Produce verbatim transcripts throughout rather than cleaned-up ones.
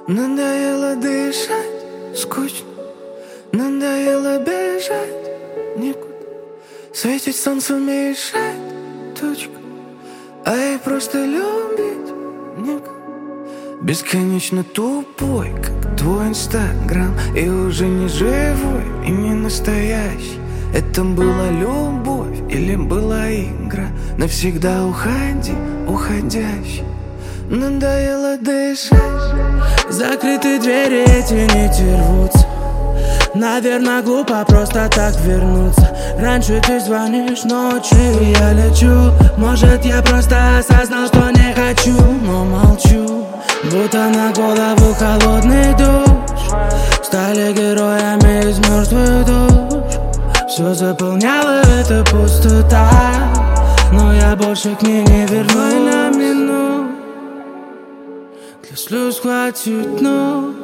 Надоело дышать, скучно. Надоело бежать никуда. Светить солнцу мешает точка, а ей просто любить некого. Бесконечно тупой, как твой инстаграм, и уже не живой и не настоящий. Это была любовь или была игра? Навсегда уходи, уходящий. Надоело дышать. Закрытые двери, эти нити рвутся. Наверное, глупо просто так вернуться. Раньше ты звонишь ночью, я лечу. Может, я просто осознал, что не хочу, но молчу. Будто на голову холодный душ. Стали героями из мертвых душ. Все заполняла эта пустота, но я больше к ней не вернусь на минут. Для слез хватит нот.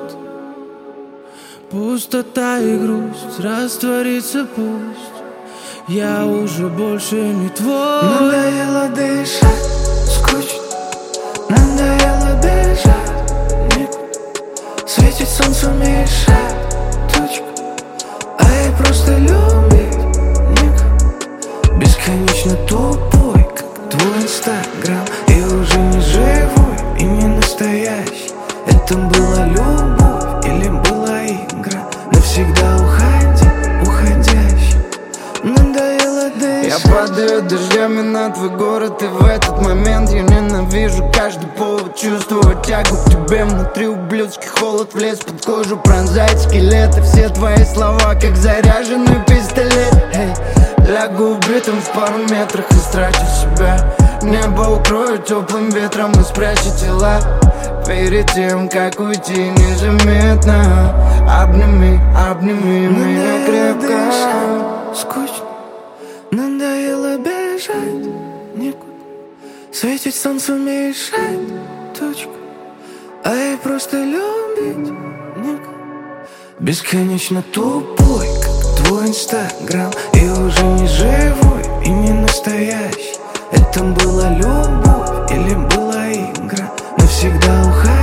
Пустота и грусть растворится пусть. Я уже больше не твой. Надоело дышать, скучно. Надоело бежать никуда. Светить солнцу мешает точка, а ей просто любить некого. Бесконечно тупой, как твой инстаграм, и уже не живой и не настоящий. Это была любовь или была игра? Навсегда уходи, уходящий. Надоело дышать. Я падаю дождями на твой город, и в этот момент я ненавижу каждый повод чувствовать тягу к тебе. Внутри ублюдский холод влез под кожу, пронзает скелет. И все твои слова, как заряженный пистолет. Эй, лягу убитым в пару метрах и страчу себя. Небо укрою теплым ветром и спрячу тела. Перед тем, как уйти незаметно, обними, обними меня крепко. Скучно. Надоело бежать никуда. Светить солнцу мешает точка, а ей просто любить некого. Бесконечно тупой, как твой инстаграм, и уже не живой и не настоящий. Это была любовь или была игра? Навсегда уходи.